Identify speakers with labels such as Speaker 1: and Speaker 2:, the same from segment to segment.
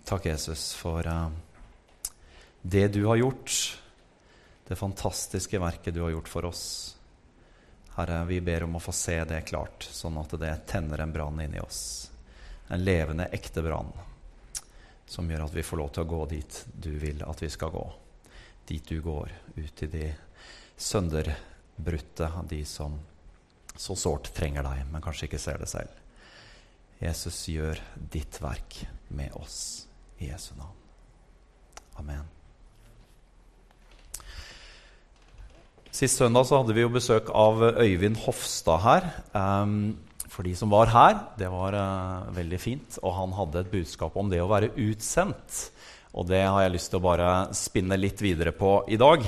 Speaker 1: Takk, Jesus, for det du har gjort, det fantastiske verket du har gjort for oss. Herre, vi ber om å få se det klart, sånn at det tenner en brann inn i oss. En levende, ekte brann, som gjør at vi får lov til å gå dit du vil at vi skal gå. Dit du går, ut til de sønderbrutte, de som så sårt trenger deg, men kanskje ikke ser det selv. Jesus, gjør ditt verk med oss. I Jesu navn. Amen. Sist søndag så hadde vi jo besøk av Øyvind Hofstad her. For de som var her, det var veldig fint. Og han hadde et budskap om det å være utsendt. Og det har jeg lyst til å bare spinne litt videre på i dag.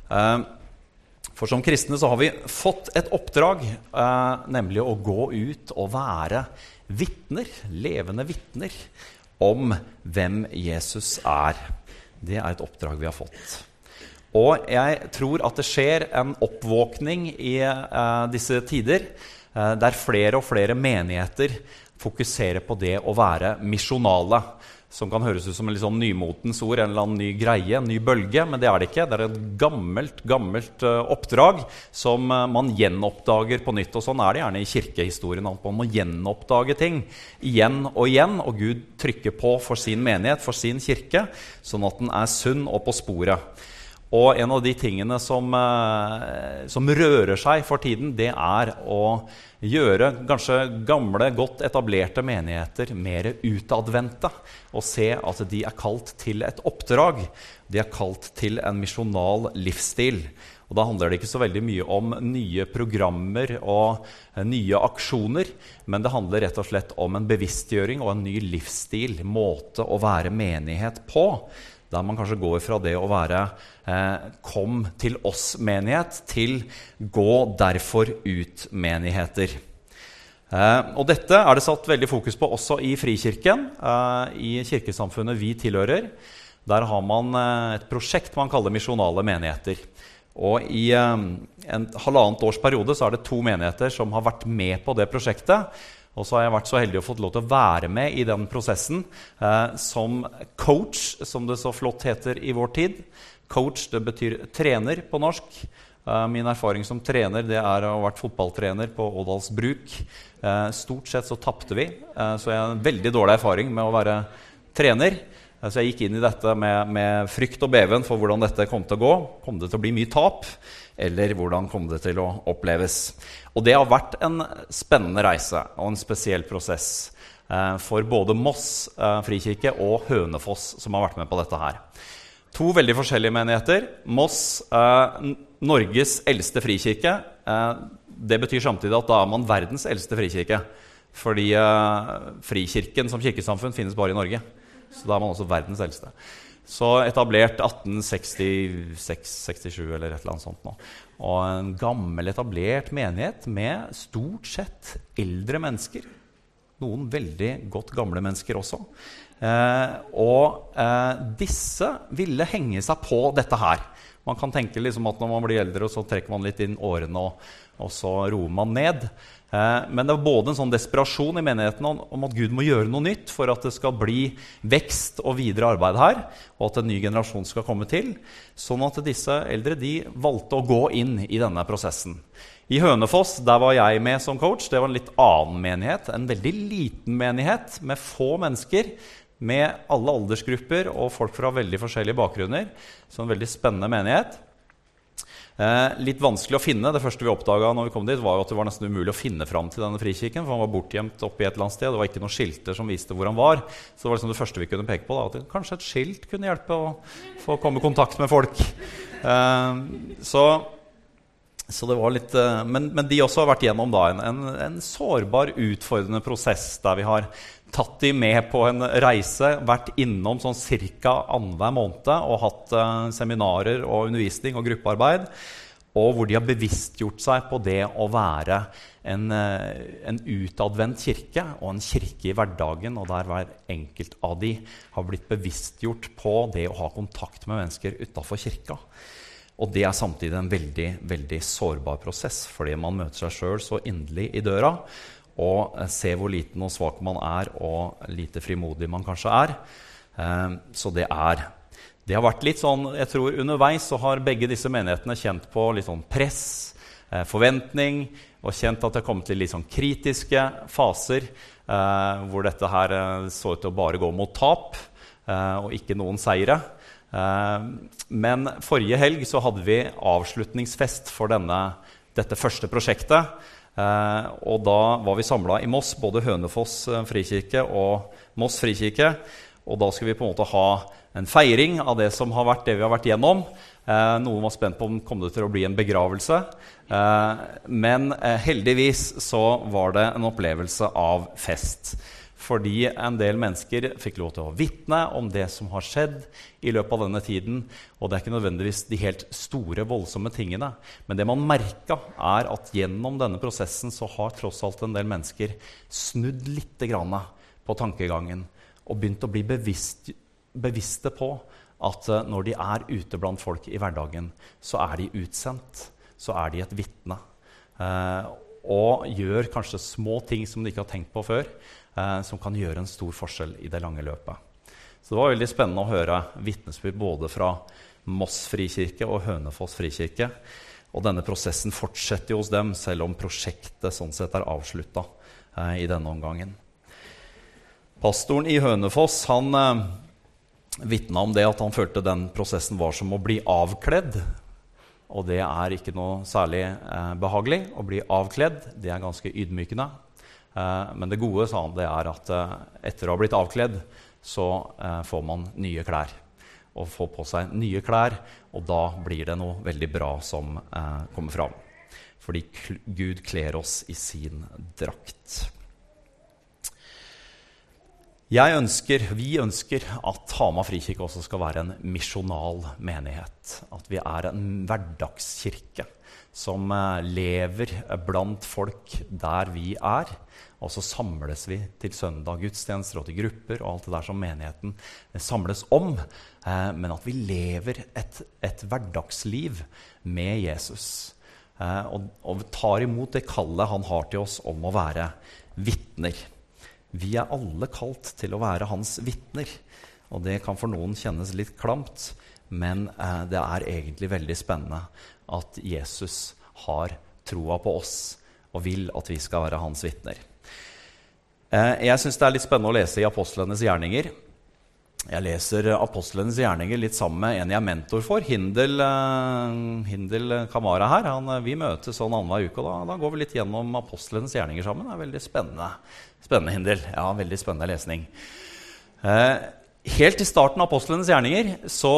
Speaker 1: For som kristne så har vi fått et oppdrag, nemlig å gå ut og være vittner, levende vittner, om hvem Jesus er. Det er et oppdrag vi har fått. Og jeg tror at det skjer en oppvåkning i disse tider, der flere og flere menigheter fokuserer på det å være misjonale, som kan høres ut som en litt sånn nymotens ord, en eller annen ny greie, en ny bølge, men det er det ikke. Det er et gammelt oppdrag som man gjenoppdager på nytt, og sånn er det gjerne i kirkehistorien, at man må gjenoppdage ting igjen, og Gud trykker på for sin menighet, for sin kirke, sånn at den er sunn og på sporet. Og en av de tingene som rører seg for tiden, det er å gjøre kanskje gamle, godt etablerte menigheter mer utadvendte, og se at de er kalt til et oppdrag. De er kalt til en misjonal livsstil. Og da handler det ikke så veldig mye om nye programmer og nye aksjoner, men det handler rett og slett om en bevisstgjøring og en ny livsstil, måte å være menighet på, der man kanskje går fra det å være kom til oss menighet til gå derfor ut menigheter. Og dette er det satt veldig fokus på også i Frikirken, i kirkesamfunnet vi tilhører. Der har man et prosjekt man kaller misjonale menigheter. Og i en halvannet års periode så er det 2 menigheter som har vært med på det prosjektet. Og så har jeg vært så heldig å fått lov til å være med i den prosessen som coach, som det så flott heter i vår tid. Coach, det betyr trener på norsk. Min erfaring som trener, det er å ha vært fotballtrener på Ådals Bruk. Stort sett så tappte vi, så jeg har en veldig dårlig erfaring med å være trener. Så jeg gikk inn i dette med frykt og beven for hvordan dette kom til å gå. Kom det til å bli mye tap, eller hvordan kom det til å oppleves? Og det har vært en spennende reise og en spesiell prosess for både Moss Frikirke og Hønefoss som har vært med på dette her. 2 veldig forskjellige menigheter. Moss, Norges eldste frikirke. Det betyr samtidig at da er man verdens eldste frikirke. Fordi frikirken som kirkesamfunn finnes bare i Norge. Så da er man også verdens eldste. Så etablert 1866-67 eller et eller annet sånt nå. Og en gammel etablert menighet med stort sett eldre mennesker. Noen veldig godt gamle mennesker også. Disse ville henge seg på dette her. Man kan tenke liksom at når man blir eldre, så trekker man litt inn årene, og så roer man ned. Men det er både en sånn desperasjon i menigheten om at Gud må gjøre noe nytt for at det skal bli vekst og videre arbeid her, og at en ny generasjon skal komme til, sånn at disse eldre de valgte å gå inn i denne prosessen. I Hønefoss, der var jeg med som coach. Det var en litt annen menighet, en veldig liten menighet med få mennesker, med alle aldersgrupper og folk fra veldig forskjellige bakgrunner. Så en veldig spennende menighet. Litt vanskelig å finne. Det første vi oppdaget når vi kom dit, var jo at det var nesten umulig å finne fram til denne frikirken, for han var bortgjemt oppe i et eller annet sted. Det var ikke noen skilter som viste hvor han var. Så det var liksom det første vi kunne peke på, da, at kanskje et skilt kunne hjelpe å få komme i kontakt med folk. Så det var litt, men de også har vært gjennom da en sårbar, utfordrende prosess der vi har tatt de med på en reise, vært innom sånn cirka annenhver måned og hatt seminarer og undervisning og gruppearbeid, og hvor de har bevisstgjort seg på det å være en utadvendt kirke og en kirke i hverdagen, og der hver enkelt av de har blitt bevisstgjort på det å ha kontakt med mennesker utenfor kirka. Og det er samtidig en veldig, veldig sårbar prosess, fordi man møter seg selv så inderlig i døra, og ser hvor liten og svak man er, og lite frimodig man kanskje er. Så det har vært litt sånn, jeg tror underveis så har begge disse menighetene kjent på litt sånn press, forventning, og kjent at det har kommet til litt sånn kritiske faser, hvor dette her så ut til å bare gå mot tap, og ikke noen seire. Men forrige helg så hadde vi avslutningsfest for dette første prosjektet, og da var vi samlet i Moss, både Hønefoss frikirke og Moss frikirke, og da skal vi på en måte ha en feiring av det som har vært det vi har vært gjennom. Noen var spent på om det kom til å bli en begravelse, men heldigvis så var det en opplevelse av fest. Fordi en del mennesker fikk lov til å vitne om det som har skjedd i løpet av denne tiden. Og det er ikke nødvendigvis de helt store, voldsomme tingene. Men det man merket at gjennom denne prosessen så har tross alt en del mennesker snudd litt grann på tankegangen og begynt å bli bevisste på at når de er ute blant folk i hverdagen, så er de utsendt, så er de et vitne. Og gjør kanskje små ting som de ikke har tenkt på før, som kan gjøre en stor forskjell i det lange løpet. Så det var veldig spennende å høre vitnesbyrd både fra Moss frikirke og Hønefoss frikirke. Og denne prosessen fortsetter jo hos dem, selv om prosjektet sånn sett er avsluttet i denne omgangen. Pastoren i Hønefoss, han vitnet om det at han følte den prosessen var som å bli avkledd. Og det er ikke noe særlig behagelig å bli avkledd. Det er ganske ydmykende. Men det gode, sa han, det er at etter å ha blitt avkledd, så får man nye klær. Og får på seg nye klær, og da blir det noe veldig bra som kommer fram. Fordi Gud kler oss i sin drakt. Vi ønsker at Hamar frikirke også skal være en misjonal menighet. At vi er en hverdagskirke som lever blant folk der vi er. Og så samles vi til søndag, gudstjenester og til grupper og alt det der som menigheten samles om. Men at vi lever et hverdagsliv med Jesus. Og tar imot det kallet han har til oss om å være vitner. Vi er alle kalt til å være hans vitner, og det kan for noen kjennes litt klamt, men det er egentlig veldig spennende at Jesus har troa på oss og vil at vi skal være hans vitner. Jeg synes det er litt spennende å lese i Apostlenes gjerninger. Jeg leser Apostlenes gjerninger litt sammen med en jeg er mentor for, Hindel Kamara her. Vi møtes sånn annenhver uke, og da går vi litt gjennom Apostlenes gjerninger sammen. Det er veldig spennende, Hindel. Ja, veldig spennende lesning. Helt i starten av Apostlenes gjerninger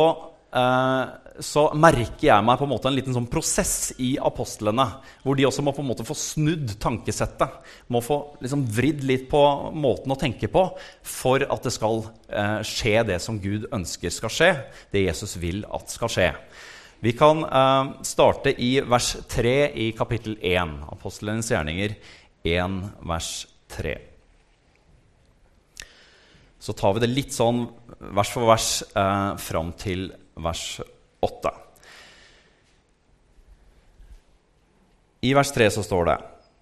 Speaker 1: så merker jeg meg på en måte en liten sånn prosess i apostlene, hvor de også må på en måte få snudd tankesettet, må få liksom vridd litt på måten å tenke på, for at det skal skje det som Gud ønsker skal skje, det Jesus vil at skal skje. Vi kan starte i vers 3 i kapittel 1, Apostlenes gjerninger 1, vers 3. Så tar vi det litt sånn vers for vers fram til vers 8. I vers 3 så står det: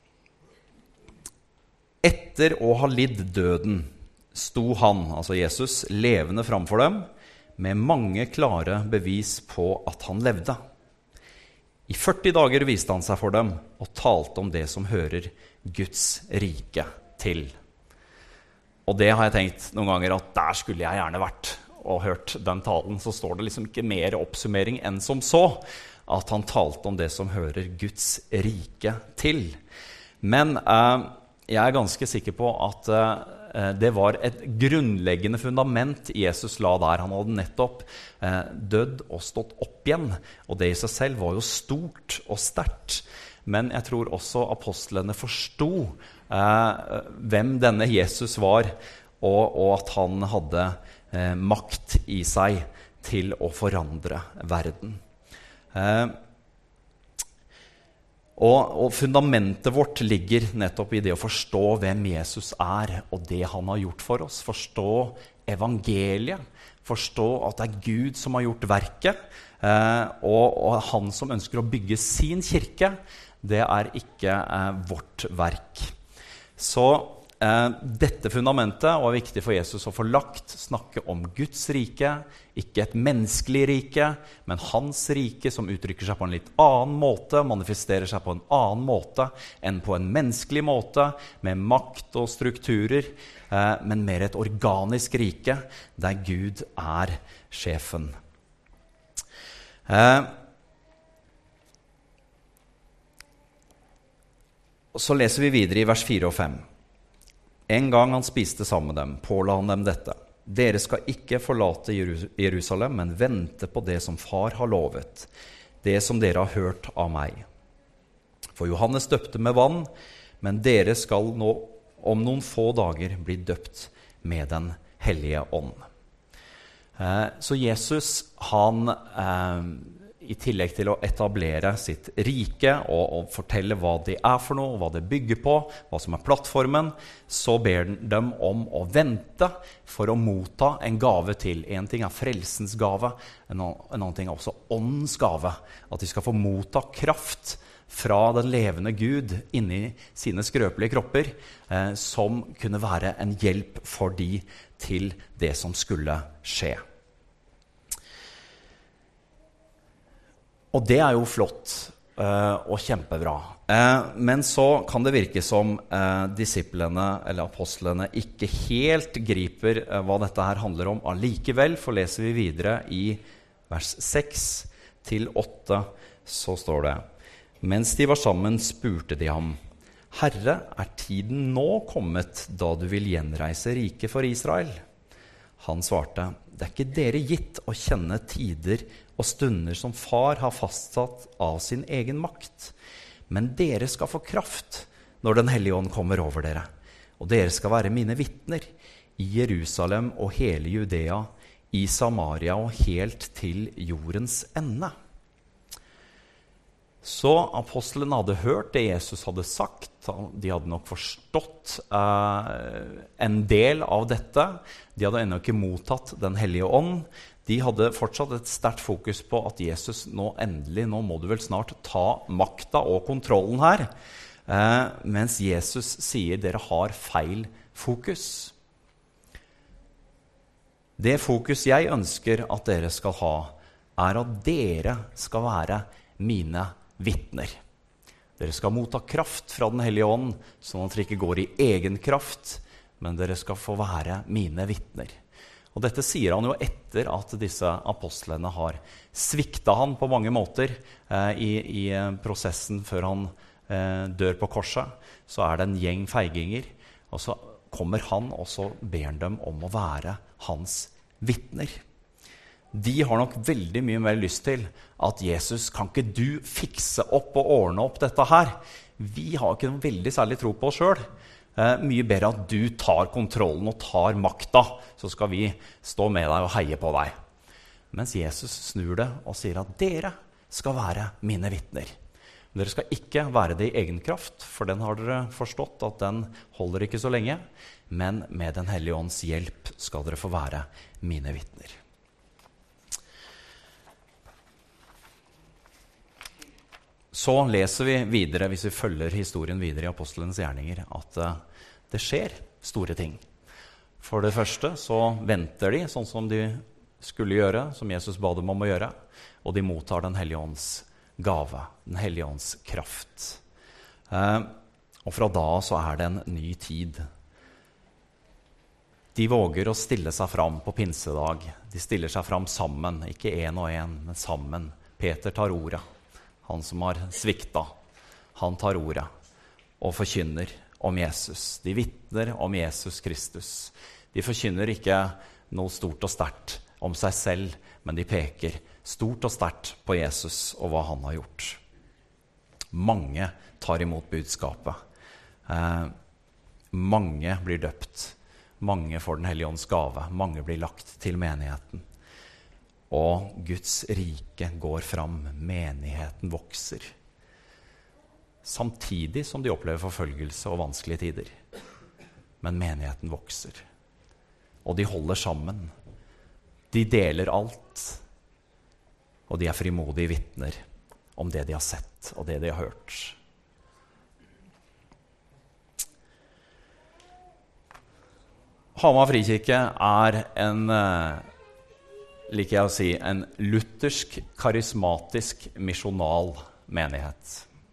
Speaker 1: Etter å ha lidd døden sto han, altså Jesus, levende framfor dem, med mange klare bevis på at han levde. I 40 dager viste han seg for dem og talte om det som hører Guds rike til. Og det har jeg tenkt noen ganger at der skulle jeg gjerne vært og hørt den talen. Så står det liksom ikke mer oppsummering enn som så, at han talte om det som hører Guds rike til. Men jeg er ganske sikker på at det var et grunnleggende fundament Jesus la der. Han hadde nettopp dødd og stått opp igjen, og det i seg selv var jo stort og sterkt. Men jeg tror også apostlene forstod hvem denne Jesus var, og at han hadde makt i seg til å forandre verden. Og fundamentet vårt ligger nettopp i det å forstå hvem Jesus er, og det han har gjort for oss. Forstå evangeliet, forstå at det er Gud som har gjort verket, og han som ønsker å bygge sin kirke, det er ikke vårt verk. Så dette fundamentet var viktig for Jesus å få lagt, snakke om Guds rike, ikke et menneskelig rike, men hans rike som uttrykker seg på en litt annen måte, manifesterer seg på en annen måte enn på en menneskelig måte, med makt og strukturer, men mer et organisk rike, der Gud er sjefen. Så leser vi videre i vers 4 og 5. En gang han spiste sammen med dem, påla han dem dette. Dere skal ikke forlate Jerusalem, men vente på det som far har lovet, det som dere har hørt av meg. For Johannes døpte med vann, men dere skal nå om noen få dager bli døpt med den hellige ånd. Så Jesus, han i tillegg til å etablere sitt rike og fortelle hva det er for noe, hva det bygger på, hva som er plattformen, så ber de om å vente for å motta en gave til. En ting er frelsens gave, en annen ting er også åndens gave. At de skal få motta kraft fra den levende Gud inni sine skrøpelige kropper, som kunne være en hjelp for de til det som skulle skje. Og det er jo flott og kjempebra. Men så kan det virke som disiplene eller apostlene ikke helt griper hva dette her handler om allikevel. For leser vi videre i vers 6-8, så står det: Mens de var sammen, spurte de ham: Herre, er tiden nå kommet da du vil gjenreise riket for Israel? Han svarte: Det er ikke dere gitt å kjenne tider og stunder som far har fastsatt av sin egen makt. Men dere skal få kraft når den hellige ånd kommer over dere. Og dere skal være mine vitner i Jerusalem og hele Judea, i Samaria og helt til jordens ende. Så apostlene hadde hørt det Jesus hadde sagt. De hadde nok forstått en del av dette. De hadde ennå ikke mottatt den hellige ånd. De hadde fortsatt et sterkt fokus på at Jesus nå må du vel snart ta makta og kontrollen her. Mens Jesus sier dere har feil fokus. Det fokus jeg ønsker at dere skal ha, er at dere skal være mine vitner. Dere skal motta kraft fra den hellige ånd, sånn at dere ikke går i egen kraft, men dere skal få være mine vitner. Og dette sier han jo etter at disse apostlene har svikta han på mange måter i prosessen før han dør på korset. Så er det en gjeng feiginger, og så kommer han, og så ber han dem om å være hans vitner. De har nok veldig mye mer lyst til at Jesus, kan ikke du fikse opp og ordne opp dette her? Vi har ikke noe veldig særlig tro på oss selv. Mye bedre at du tar kontrollen og tar makta, så skal vi stå med deg og heie på deg. Mens Jesus snur det og sier at dere skal være mine vitner. Dere skal ikke være det i egen kraft, for den har dere forstått at den holder ikke så lenge, men med den hellige ånds hjelp skal dere få være mine vitner. Så leser vi videre, hvis vi følger historien videre i apostlenes gjerninger, at det skjer store ting. For det første så venter de sånn som de skulle gjøre, som Jesus ba dem om å gjøre, og de mottar den hellige ånds gave, den hellige ånds kraft. Og fra da så er det en ny tid. De våger å stille seg fram på pinsedag. De stiller seg fram sammen, ikke en og en, men sammen. Peter tar ordet. Han som har svikta, han tar ordet og forkynner om Jesus. De vitner om Jesus Kristus. De forkynner ikke noe stort og sterkt om seg selv, men de peker stort og sterkt på Jesus og hva han har gjort. Mange tar imot budskapet. Mange blir døpt. Mange får den hellige ånds gave. Mange blir lagt til menigheten. Og Guds rike går fram, menigheten vokser. Samtidig som de opplever forfølgelse og vanskelige tider. Men menigheten vokser. Og de holder sammen. De deler alt. Og de er frimodige vitner om det de har sett og det de har hørt. Hamar Frikirke en, liker jeg å si, en luthersk, karismatisk, misjonal menighet.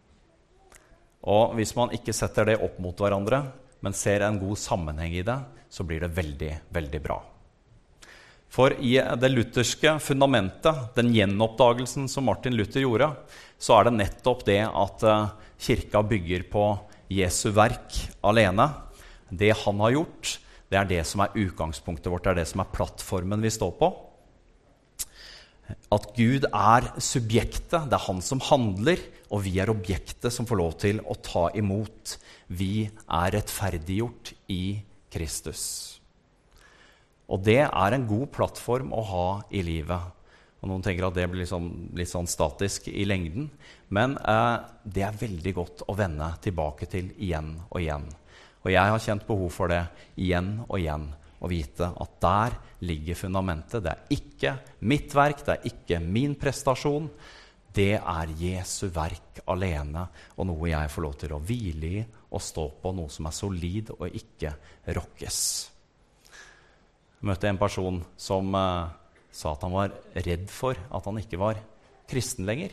Speaker 1: Og hvis man ikke setter det opp mot hverandre, men ser en god sammenheng i det, så blir det veldig, veldig bra. For i det lutherske fundamentet, den gjenoppdagelsen som Martin Luther gjorde, så det nettopp det at kirka bygger på Jesu verk alene. Det han har gjort, det det som utgangspunktet vårt, det som plattformen vi står på. At Gud subjektet, det han som handler, og vi objektet som får lov til å ta imot. Vi rettferdiggjort i Kristus. Og det en god plattform å ha i livet. Og noen tenker at det blir litt sånn statisk i lengden, men det veldig godt å vende tilbake til igjen og igjen. Og jeg har kjent behov for det igjen og igjen, å vite at der ligger fundamentet. Det ikke mitt verk, det ikke min prestasjon. Det Jesu verk alene, og noe jeg får lov til å hvile i og stå på, noe som solid og ikke rokkes. Jeg møtte en person som sa at han var redd for at han ikke var kristen lenger.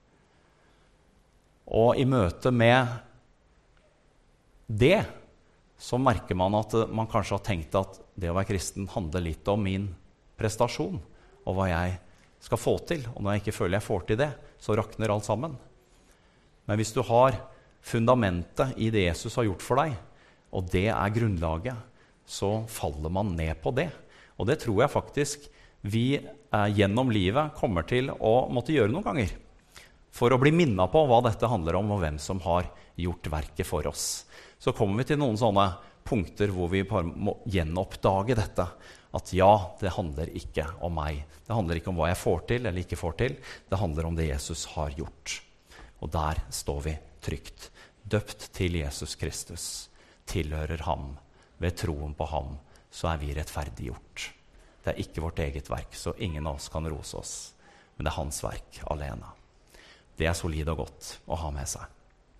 Speaker 1: Og i møte med det, så merker man at man kanskje har tenkt at det å være kristen handler litt om min prestasjon, og hva jeg skal få til. Og når jeg ikke føler jeg får til det, så rakner alt sammen. Men hvis du har fundamentet i det Jesus har gjort for deg, og det grunnlaget, så faller man ned på det. Og det tror jeg faktisk vi gjennom livet kommer til å måtte gjøre noen ganger, for å bli minnet på hva dette handler om, og hvem som har gjort verket for oss. Så kommer vi til noen sånne punkter hvor vi bare må gjenoppdage dette. At ja, det handler ikke om meg. Det handler ikke om hva jeg får til eller ikke får til. Det handler om det Jesus har gjort. Og der står vi trygt. Døpt til Jesus Kristus. Tilhører ham. Ved troen på ham så vi rettferdiggjort. Det ikke vårt eget verk, så ingen av oss kan rose oss. Men det hans verk alene. Det solid og godt å ha med seg.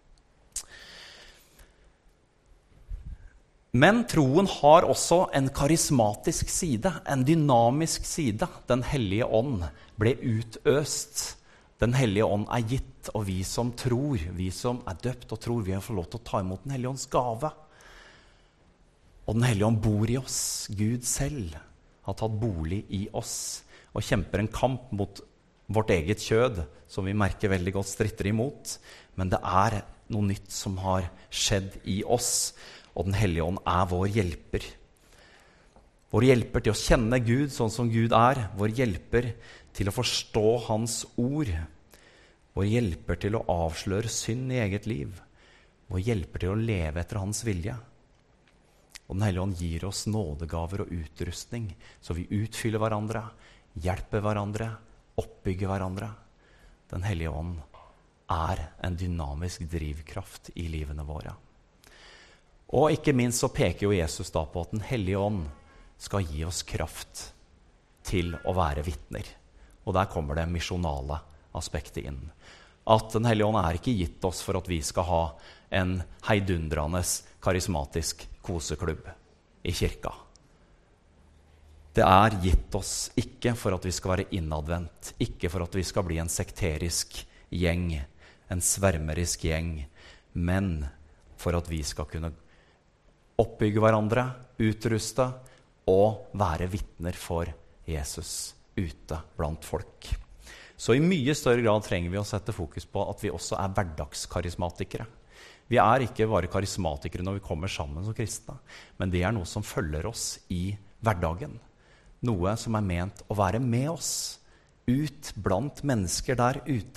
Speaker 1: Men troen har også en karismatisk side, en dynamisk side. Den hellige ånd ble utøst. Den hellige ånd gitt, og vi som tror, vi som døpt og tror, vi har fått lov til å ta imot den hellige ånds gave. Og den hellige ånd bor i oss. Gud selv har tatt bolig i oss og kjemper en kamp mot vårt eget kjød, som vi merker veldig godt stritter imot. Men det noe nytt som har skjedd i oss. Og den hellige ånd vår hjelper. Vår hjelper til å kjenne Gud sånn som Gud Vår hjelper til å forstå hans ord. Vår hjelper til å avsløre synd i eget liv. Vår hjelper til å leve etter hans vilje. Og den hellige ånd gir oss nådegaver og utrustning, så vi utfyller hverandre, hjelper hverandre, oppbygger hverandre. Den hellige ånd en dynamisk drivkraft i livene våre. Og ikke minst så peker jo Jesus da på at den hellige ånd skal gi oss kraft til å være vitner. Og der kommer det misjonale aspektet inn. At den hellige ånd ikke gitt oss for at vi skal ha en heidundrende karismatisk koseklubb i kirka. Det gitt oss ikke for at vi skal være innadvendt, ikke for at vi skal bli en sekterisk gjeng, en svermerisk gjeng, men for at vi skal kunne oppbygge hverandre, utruste og være vitner for Jesus ute blant folk. Så i mye større grad trenger vi å sette fokus på at vi også hverdagskarismatikere. Vi ikke bare karismatikere når vi kommer sammen som kristne, men det noe som følger oss i hverdagen. Noe som ment å være med oss ut blant mennesker der ute.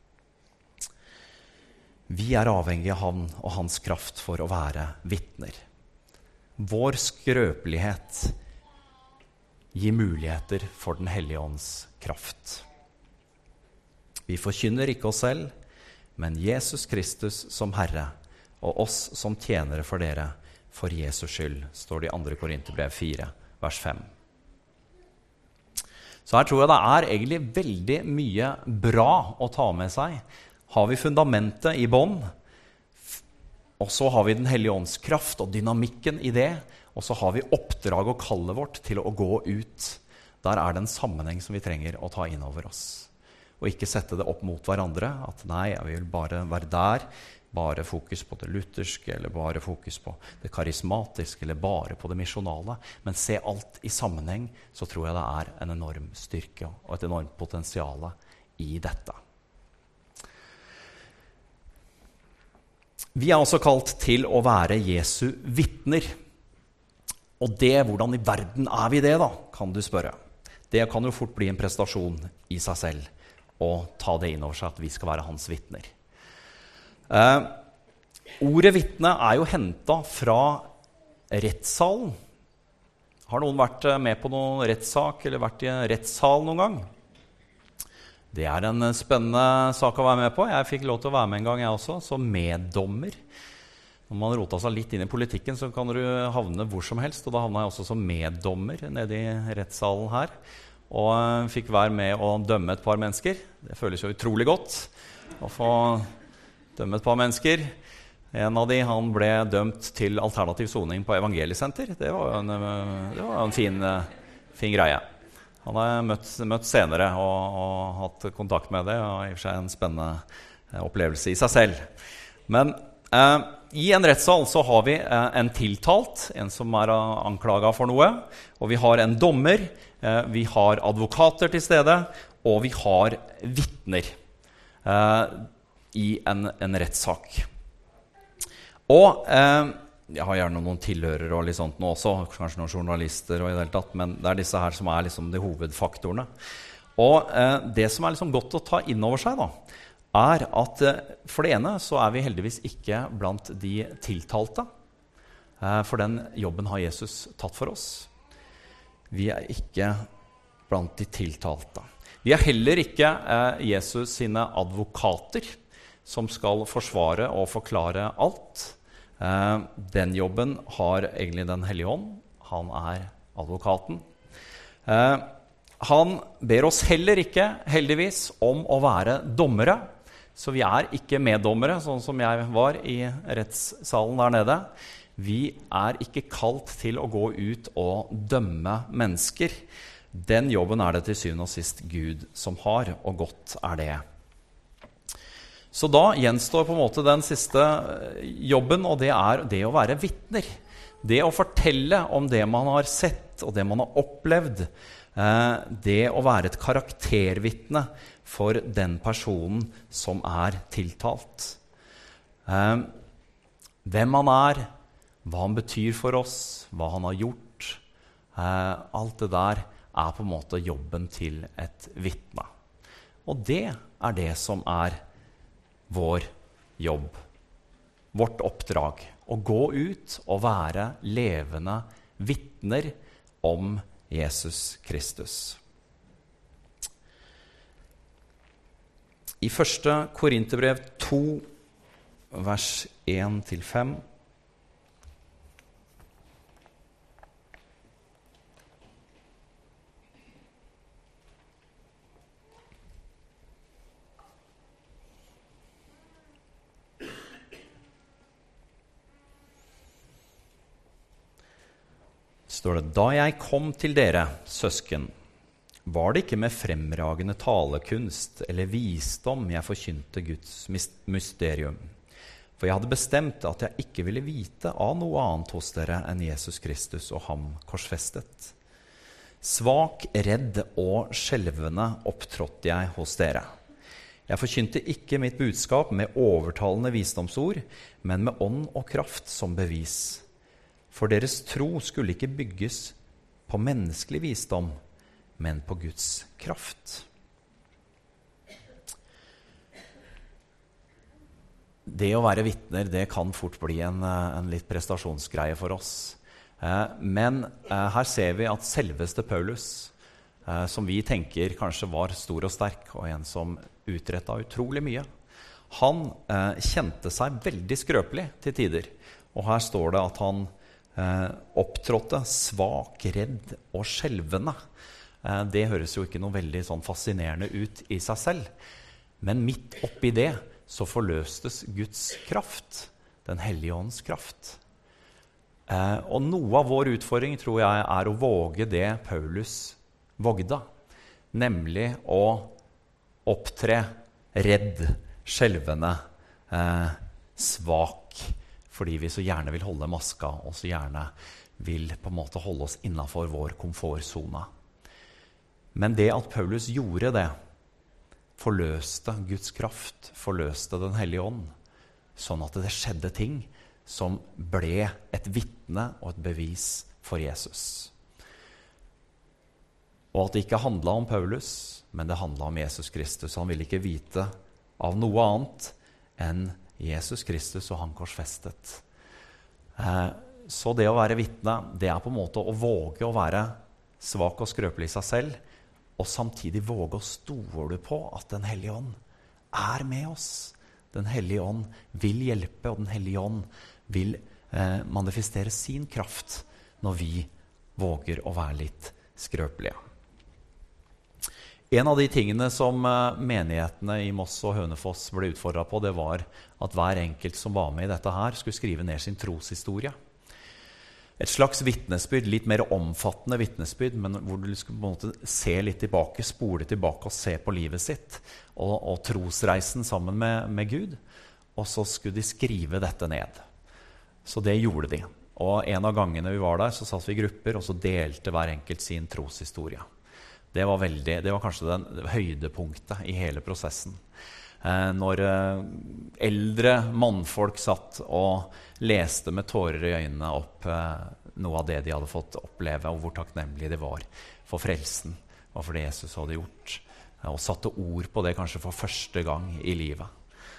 Speaker 1: Vi avhengige av han og hans kraft for å være vitner. Vår skrøpelighet gir muligheter for den hellige ånds kraft. Vi forkynner ikke oss selv, men Jesus Kristus som Herre, og oss som tjenere for dere, for Jesus skyld, står det i 2. Korinterbrev 4, vers 5. Så her tror jeg det egentlig veldig mye bra å ta med seg. Har vi fundamentet i bånd, og så har vi den hellige ånds kraft og dynamikken i det, Og så har vi oppdrag og kallet vårt til å gå ut. Der er det en sammenheng som vi trenger å ta inn over oss. Og ikke sette det opp mot hverandre, at nei, jeg vil bare være der, bare fokus på det lutherske, eller bare fokus på det karismatiske, eller bare på det misjonale. Men se alt i sammenheng, så tror jeg det er en enorm styrke og et enormt potensial i dette. Vi er også kalt til å være Jesu vitner. Og det, hvordan i verden er vi det da, kan du spørre. Det kan jo fort bli en prestasjon i seg selv, og ta det inn over seg at vi skal være hans vitner. Ordet vitne er jo hentet fra rettssalen. Har noen vært med på noen rettssak eller vært i en rettssal noen gang? Det er en spennende sak å være med på. Jeg fikk lov til å være med en gang jeg også, som meddommer. Når man rotet seg litt inn i politikken, så kan du havne hvor som helst, og da havnet jeg også som meddommer nede i rettssalen her. Og fikk være med å dømme et par mennesker. Det føles jo utrolig godt å få dømme et par mennesker. En av de, han ble dømt til alternativ soning på evangeliesenter. Det var jo en fin greie. Han har jeg møtt senere og hatt kontakt med det, og i og for seg en spennende opplevelse i seg selv. Men i en rettssal så har vi en tiltalt, en som er anklaget for noe, og vi har en dommer, vi har advokater til stede, og vi har vitner i en rettssak. Og jeg har gjerne noen tilhørere og litt sånt nå også, kanskje noen journalister og i det hele tatt, men det er disse her som er liksom de hovedfaktorene. Og det som er liksom godt å ta inn over seg da, er at for det ene så er vi heldigvis ikke blant de tiltalte, for den jobben har Jesus tatt for oss. Vi er ikke blant de tiltalte. Vi er heller ikke Jesus sine advokater som skal forsvare og forklare alt. Den jobben har egentlig Den hellige ånd. Han er advokaten. Han ber oss heller ikke, heldigvis, om å være dommere. Så vi er ikke meddommere, sånn som jeg var i rettssalen der nede. Vi er ikke kalt til å gå ut og dømme mennesker. Den jobben er det til syvende og sist Gud som har, og godt er det. Så da gjenstår på en måte den siste jobben, og det er det å være vitner. Det å fortelle om det man har sett og det man har opplevd. Det å være et karaktervitne for den personen som er tiltalt. Hvem han er, hva han betyr for oss, hva han har gjort. Alt det der er på en måte jobben til et vitne. Og det er det som er vår jobb, vårt oppdrag, å gå ut og være levende vitner om Jesus Kristus. I 1. Korinterbrev 2, vers 1-5, står det: Da jeg kom til dere, søsken, var det ikke med fremragende talekunst eller visdom jeg forkynte Guds mysterium. For jeg hadde bestemt at jeg ikke ville vite av noe annet hos dere enn Jesus Kristus og ham korsfestet. Svak, redd og skjelvende opptrådte jeg hos dere. Jeg forkynte ikke mitt budskap med overtalende visdomsord, men med ånd og kraft som bevis. For deres tro skulle ikke bygges på menneskelig visdom, men på Guds kraft. Det å være vitner, det kan fort bli en litt prestasjonsgreie for oss. Men her ser vi at selveste Paulus, som vi tenker kanskje var stor og sterk, og en som utrettet utrolig mye, han kjente seg veldig skrøpelig til tider. Og her står det at han opptrådte svak, redd og skjelvende. Det høres jo ikke noe veldig sånn fascinerende ut i seg selv. Men midt oppi det så forløstes Guds kraft, Den hellige ånds kraft. Og noe av vår utfordring tror jeg å våge det Paulus vågde, nemlig å opptre redd, skjelvende, svak, fordi vi så gjerne vil holde maska, og så gjerne vil på en måte holde oss innenfor vår komfortzone. Men det at Paulus gjorde det, forløste Guds kraft, forløste Den hellige ånd, sånn at det skjedde ting som ble et vitne og et bevis for Jesus. Og at det ikke handlet om Paulus, men det handlet om Jesus Kristus. Han ville ikke vite av noe annet enn Jesus Kristus og han korsfestet. Så det å være vitne, det på en måte å våge å være svak og skrøpelig i seg selv, og samtidig våge å stole på at Den hellige ånd med oss. Den hellige ånd vil hjelpe, og Den hellige ånd vil manifestere sin kraft når vi våger å være litt skrøpelige. En av de tingene som menighetene i Moss og Hønefoss ble utfordret på, det var at hver enkelt som var med i dette her skulle skrive ned sin troshistorie. Et slags vittnesbyrd, litt mer omfattende vittnesbyrd, men hvor du skulle på en måte se litt tilbake, spole tilbake og se på livet sitt, og trosreisen sammen med Gud, og så skulle de skrive dette ned. Så det gjorde de. Og en av gangene vi var der, så satt vi i grupper, og så delte hver enkelt sin troshistorie. Det var kanskje det høydepunktet i hele prosessen. Når eldre mannfolk satt og leste med tårer i øynene opp noe av det de hadde fått oppleve, og hvor takknemlige de var for frelsen og for det Jesus hadde gjort, og satte ord på det kanskje for første gang i livet.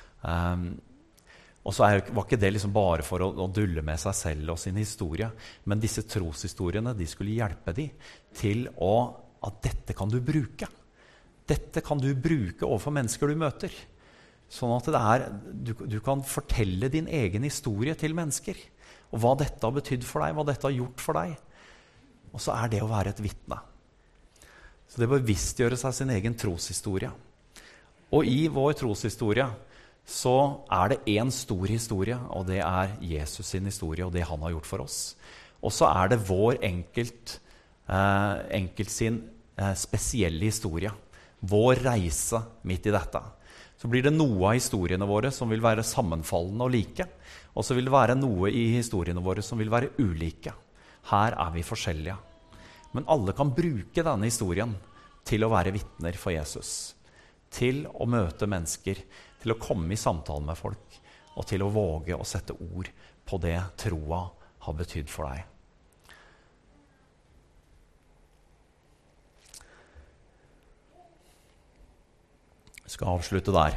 Speaker 1: Og så var ikke det liksom bare for å dulle med seg selv og sin historie, men disse troshistoriene, de skulle hjelpe de til at dette kan du bruke. Dette kan du bruke overfor mennesker du møter. Sånn at du kan fortelle din egen historie til mennesker. Og hva dette har betydd for deg, hva dette har gjort for deg. Og så det å være et vitne. Så det bevisstgjøre seg sin egen troshistorie. Og i vår troshistorie så det en stor historie, og det Jesus sin historie, og det han har gjort for oss. Og så det vår enkelt sin spesielle historie. Vår reise midt i dette. Så blir det noe av historiene våre som vil være sammenfallende og like, og så vil det være noe i historiene våre som vil være ulike. Her vi forskjellige. Men alle kan bruke denne historien til å være vitner for Jesus, til å møte mennesker, til å komme i samtale med folk, og til å våge å sette ord på det troa har betydd for deg. Jeg skal avslutte der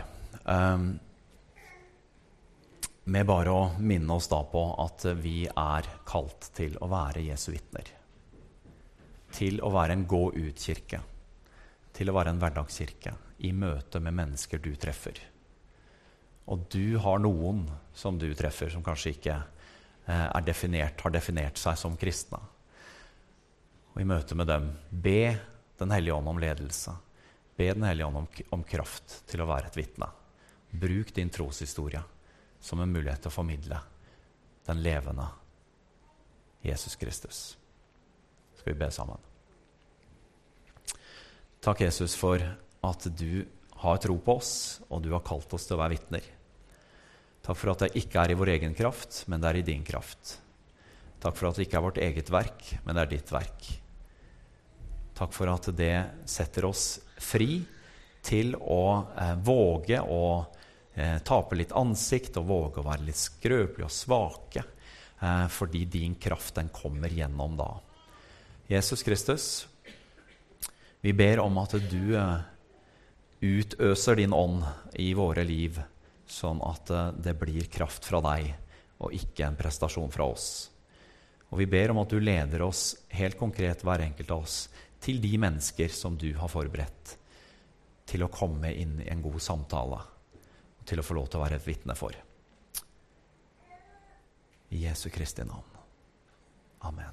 Speaker 1: med bare å minne oss da på at vi kalt til å være Jesu vitner, til å være en gå-ut-kirke, til å være en hverdagskirke i møte med mennesker du treffer. Og du har noen som du treffer som kanskje ikke har definert seg som kristne. Og i møte med dem, be Den hellige ånd om ledelse. Be Den hellige ånd om kraft til å være et vitne. Bruk din troshistorie som en mulighet til å formidle den levende Jesus Kristus. Skal vi be sammen? Takk, Jesus, for at du har tro på oss, og du har kalt oss til å være vitner. Takk for at det ikke i vår egen kraft, men det i din kraft. Takk for at det ikke vårt eget verk, men det ditt verk. Takk for at det setter oss fri til å våge å tape litt ansikt, og våge å være litt skrøpelige og svake, fordi din kraft den kommer gjennom da. Jesus Kristus, vi ber om at du utøser din ånd i våre liv, sånn at det blir kraft fra deg, og ikke en prestasjon fra oss. Og vi ber om at du leder oss helt konkret, hver enkelt av oss, til de mennesker som du har forberedt, til å komme inn i en god samtale, og til å få lov til å være et vitne for. I Jesu Kristi navn. Amen.